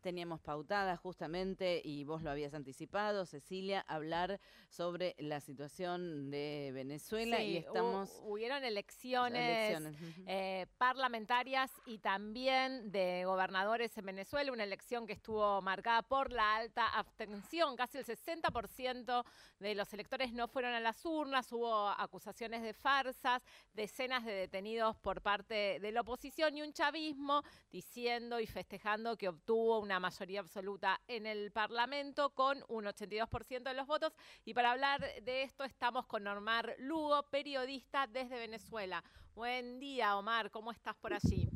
teníamos pautada justamente, y vos lo habías anticipado, Cecilia, hablar sobre la situación de Venezuela y Sí, estamos... hubieron elecciones Elecciones. Ujú. parlamentarias y también de gobernadores en Venezuela, una elección que estuvo marcada por la alta abstención. Casi el 60% de los electores no fueron a las urnas, hubo acusaciones de farsas, decenas de detenidos por parte de la oposición y un chavismo diciendo y festejando que obtuvo una mayoría absoluta en el Parlamento con un 82% de los votos. Y para hablar de esto estamos con Omar Lugo, periodista desde Venezuela. Buen día, Omar, ¿cómo estás por allí?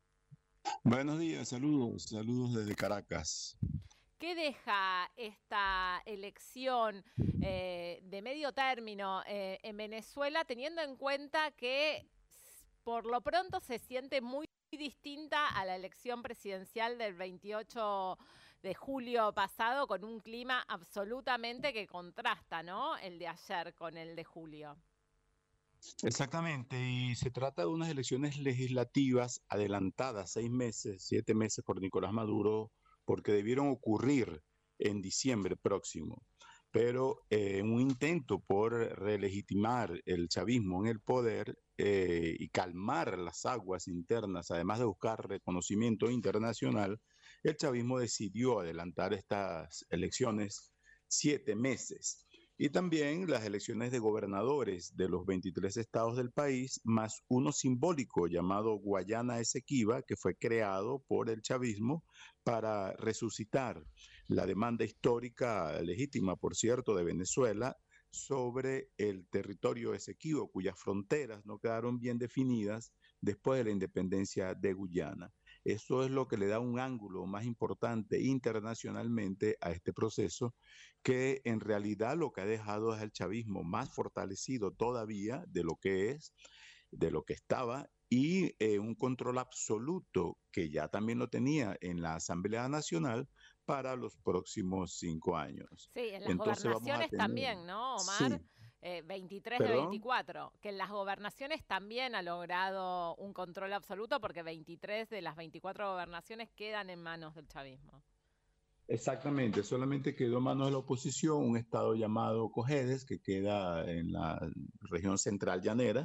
Buenos días, saludos desde Caracas. ¿Qué deja esta elección de medio término en Venezuela, teniendo en cuenta que por lo pronto se siente muy distinta a la elección presidencial del 28 de julio pasado, con un clima absolutamente que contrasta, ¿no? El de ayer con el de julio. Exactamente, y se trata de unas elecciones legislativas adelantadas 6 meses, 7 meses por Nicolás Maduro, porque debieron ocurrir en diciembre próximo. Pero en un intento por relegitimar el chavismo en el poder y calmar las aguas internas, además de buscar reconocimiento internacional, el chavismo decidió adelantar estas elecciones 7 meses. Y también las elecciones de gobernadores de los 23 estados del país, más uno simbólico llamado Guayana Esequiba, que fue creado por el chavismo para resucitar la demanda histórica, legítima por cierto, de Venezuela sobre el territorio esequibo, cuyas fronteras no quedaron bien definidas después de la independencia de Guyana. Eso es lo que le da un ángulo más importante internacionalmente a este proceso, que en realidad lo que ha dejado es al chavismo más fortalecido todavía de lo que es, de lo que estaba, y un control absoluto que ya también lo tenía en la Asamblea Nacional para los próximos 5 años. Sí, en las Entonces vamos a gobernaciones tener, también, ¿no, Omar? sí, 23 de perdón. 24, que en las gobernaciones también ha logrado un control absoluto porque 23 de las 24 gobernaciones quedan en manos del chavismo. Exactamente, solamente quedó en manos de la oposición un estado llamado Cojedes, que queda en la región central llanera.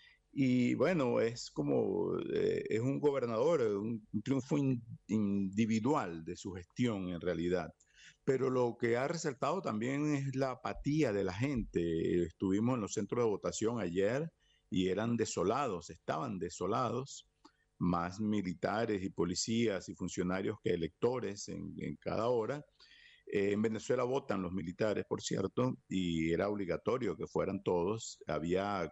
Y bueno, es como, es un gobernador, un triunfo individual de su gestión en realidad. Pero lo que ha resaltado también es la apatía de la gente. Estuvimos en los centros de votación ayer y eran desolados, estaban desolados, más militares y policías y funcionarios que electores en cada hora. En Venezuela votan los militares, por cierto, y era obligatorio que fueran todos. Había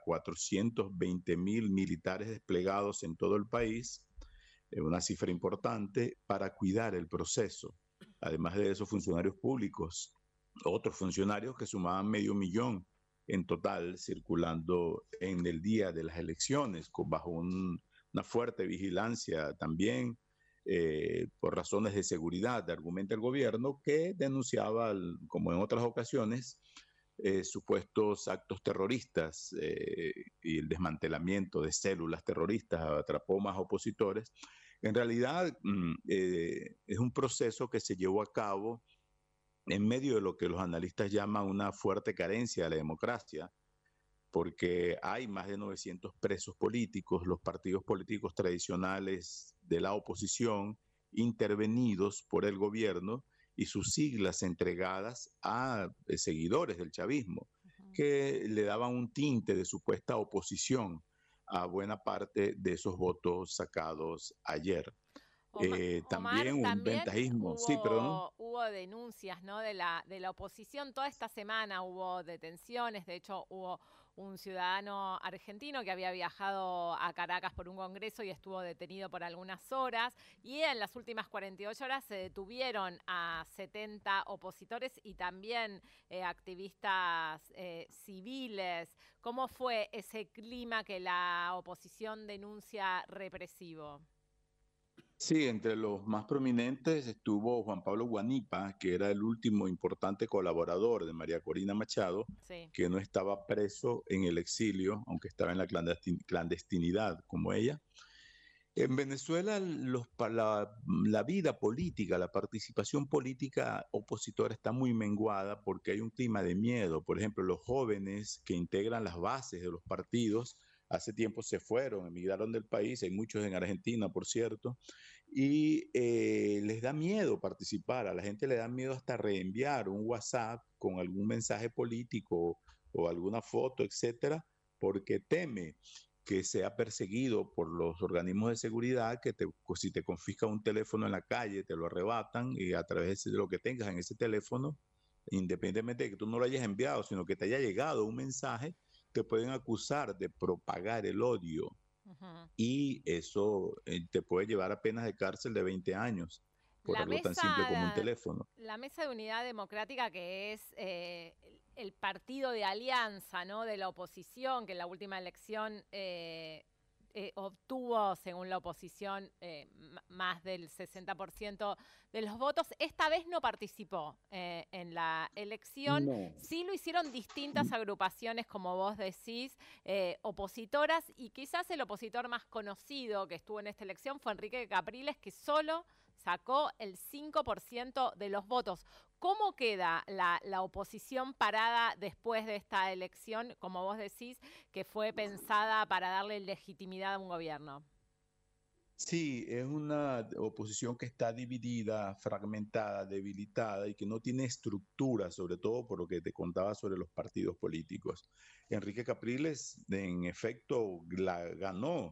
420.000 militares desplegados en todo el país, una cifra importante para cuidar el proceso. Además de esos funcionarios públicos, otros funcionarios que sumaban medio millón en total circulando en el día de las elecciones, bajo una fuerte vigilancia también por razones de seguridad, argumenta el gobierno, que denunciaba, como en otras ocasiones, supuestos actos terroristas y el desmantelamiento de células terroristas, atrapó más opositores. En realidad es un proceso que se llevó a cabo en medio de lo que los analistas llaman una fuerte carencia de la democracia, porque hay más de 900 presos políticos, los partidos políticos tradicionales de la oposición intervenidos por el gobierno y sus siglas entregadas a seguidores del chavismo, que le daban un tinte de supuesta oposición a buena parte de esos votos sacados ayer. Omar, También un también ventajismo, sí, perdón. hubo denuncias, ¿no? De la oposición. Toda esta semana hubo detenciones. De hecho, hubo un ciudadano argentino que había viajado a Caracas por un congreso y estuvo detenido por algunas horas. Y en las últimas 48 horas se detuvieron a 70 opositores y también activistas civiles. ¿Cómo fue ese clima que la oposición denuncia represivo? Sí, entre los más prominentes estuvo Juan Pablo Guanipa, que era el último importante colaborador de María Corina Machado, Sí. que no estaba preso en el exilio, aunque estaba en la clandestinidad como ella. En Venezuela la vida política, la participación política opositora está muy menguada porque hay un clima de miedo. Por ejemplo, los jóvenes que integran las bases de los partidos hace tiempo se fueron, emigraron del país, hay muchos en Argentina, por cierto, y les da miedo participar, a la gente le da miedo hasta reenviar un WhatsApp con algún mensaje político o alguna foto, etcétera, porque teme que sea perseguido por los organismos de seguridad, que si te confiscan un teléfono en la calle, te lo arrebatan y a través de lo que tengas en ese teléfono, independientemente de que tú no lo hayas enviado, sino que te haya llegado un mensaje, te pueden acusar de propagar el odio. Y eso te puede llevar a penas de cárcel de 20 años por algo tan simple como un teléfono. La Mesa de Unidad Democrática, que es el partido de alianza, ¿no?, de la oposición, que en la última elección obtuvo, según la oposición, más del 60% de los votos. Esta vez no participó en la elección. No. Sí lo hicieron distintas agrupaciones, como vos decís, opositoras, y quizás el opositor más conocido que estuvo en esta elección fue Enrique Capriles, que solo sacó el 5% de los votos. ¿Cómo queda la oposición parada después de esta elección, como vos decís, que fue pensada para darle legitimidad a un gobierno? Sí, es una oposición que está dividida, fragmentada, debilitada y que no tiene estructura, sobre todo por lo que te contaba sobre los partidos políticos. Enrique Capriles, en efecto, ganó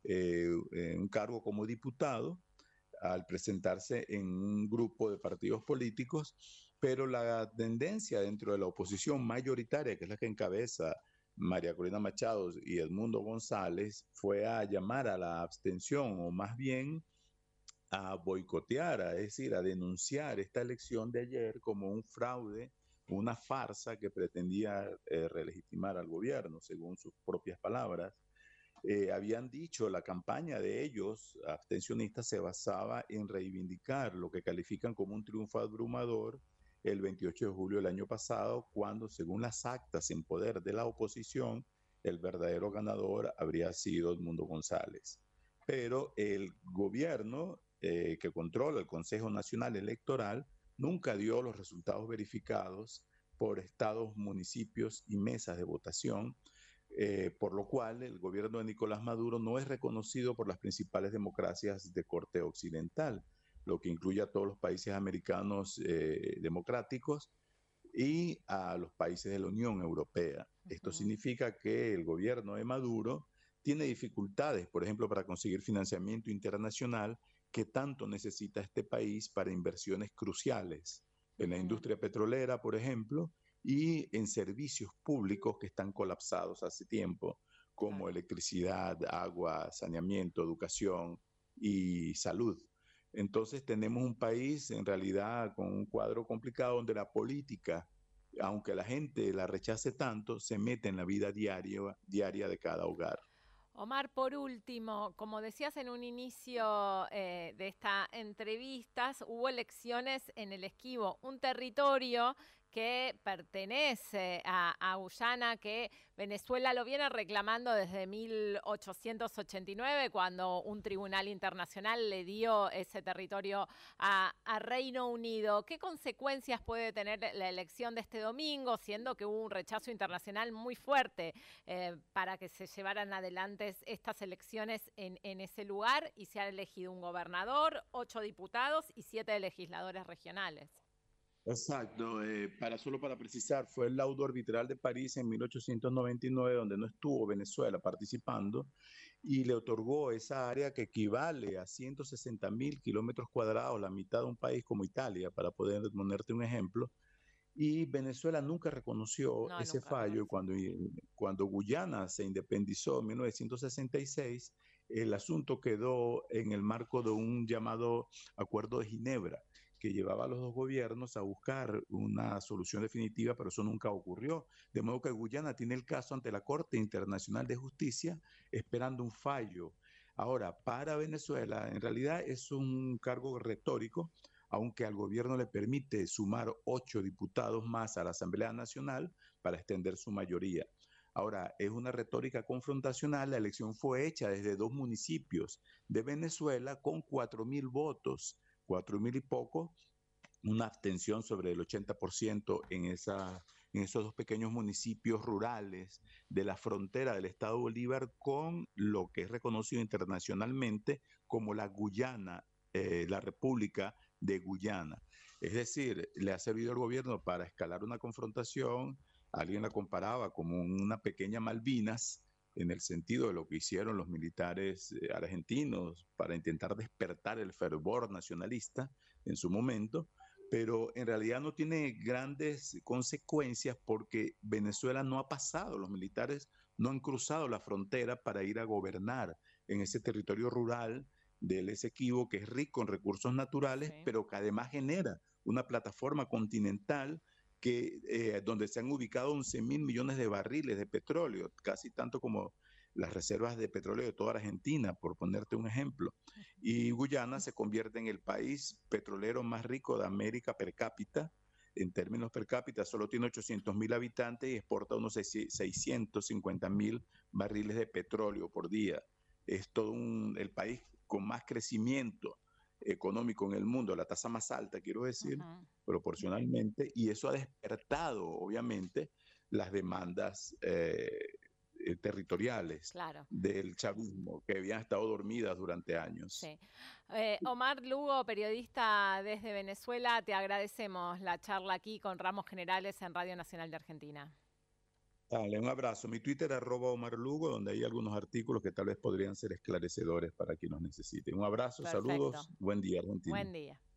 un cargo como diputado al presentarse en un grupo de partidos políticos, pero la tendencia dentro de la oposición mayoritaria, que es la que encabeza María Corina Machado y Edmundo González, fue a llamar a la abstención, o más bien a boicotear, es decir, a denunciar esta elección de ayer como un fraude, una farsa que pretendía relegitimar al gobierno, según sus propias palabras. Habían dicho, la campaña de ellos, abstencionistas, se basaba en reivindicar lo que califican como un triunfo abrumador el 28 de julio del año pasado, cuando, según las actas en poder de la oposición, el verdadero ganador habría sido Edmundo González. Pero el gobierno que controla el Consejo Nacional Electoral nunca dio los resultados verificados por estados, municipios y mesas de votación, por lo cual el gobierno de Nicolás Maduro no es reconocido por las principales democracias de corte occidental, lo que incluye a todos los países americanos democráticos y a los países de la Unión Europea. Esto significa que el gobierno de Maduro tiene dificultades, por ejemplo, para conseguir financiamiento internacional que tanto necesita este país para inversiones cruciales en la industria petrolera, por ejemplo, y en servicios públicos que están colapsados hace tiempo, como electricidad, agua, saneamiento, educación y salud. Entonces tenemos un país en realidad con un cuadro complicado donde la política, aunque la gente la rechace tanto, se mete en la vida diaria de cada hogar. Omar, por último, como decías en un inicio de esta entrevista, hubo elecciones en el Esquivo, un territorio que pertenece a Guyana, que Venezuela lo viene reclamando desde 1889, cuando un tribunal internacional le dio ese territorio a Reino Unido. ¿Qué consecuencias puede tener la elección de este domingo, siendo que hubo un rechazo internacional muy fuerte para que se llevaran adelante estas elecciones en ese lugar, y se ha elegido un gobernador, 8 diputados y 7 legisladores regionales? Exacto, solo para precisar, fue el laudo arbitral de París en 1899, donde no estuvo Venezuela participando, y le otorgó esa área que equivale a 160.000 kilómetros cuadrados, la mitad de un país como Italia, para poder ponerte un ejemplo. Y Venezuela nunca reconoció ese fallo, y cuando Guyana se independizó en 1966, el asunto quedó en el marco de un llamado Acuerdo de Ginebra, que llevaba a los dos gobiernos a buscar una solución definitiva, pero eso nunca ocurrió. De modo que Guyana tiene el caso ante la Corte Internacional de Justicia esperando un fallo. Ahora, para Venezuela, en realidad es un cargo retórico, aunque al gobierno le permite sumar 8 diputados más a la Asamblea Nacional para extender su mayoría. Ahora, es una retórica confrontacional. La elección fue hecha desde 2 municipios de Venezuela con 4.000 votos, 4.000 y poco, una abstención sobre el 80% en esos 2 pequeños municipios rurales de la frontera del Estado Bolívar con lo que es reconocido internacionalmente como la Guyana, la República de Guyana. Es decir, le ha servido al gobierno para escalar una confrontación. Alguien la comparaba como una pequeña Malvinas, en el sentido de lo que hicieron los militares argentinos para intentar despertar el fervor nacionalista en su momento, pero en realidad no tiene grandes consecuencias porque Venezuela no ha pasado, los militares no han cruzado la frontera para ir a gobernar en ese territorio rural del Esequibo, que es rico en recursos naturales, Sí. pero que además genera una plataforma continental donde se han ubicado 11.000 millones de barriles de petróleo, casi tanto como las reservas de petróleo de toda Argentina, por ponerte un ejemplo. Y Guyana se convierte en el país petrolero más rico de América per cápita. En términos per cápita, solo tiene 800.000 habitantes y exporta unos 650.000 barriles de petróleo por día. Es todo el país con más crecimiento económico en el mundo, la tasa más alta, quiero decir, proporcionalmente, y eso ha despertado, obviamente, las demandas territoriales Claro. del chavismo, que habían estado dormidas durante años. Sí. Omar Lugo, periodista desde Venezuela, te agradecemos la charla aquí con Ramos Generales en Radio Nacional de Argentina. Dale, un abrazo. Mi Twitter @OmarLugo, donde hay algunos artículos que tal vez podrían ser esclarecedores para quien los necesite. Un abrazo, Perfecto. saludos, buen día, Argentina. Buen día.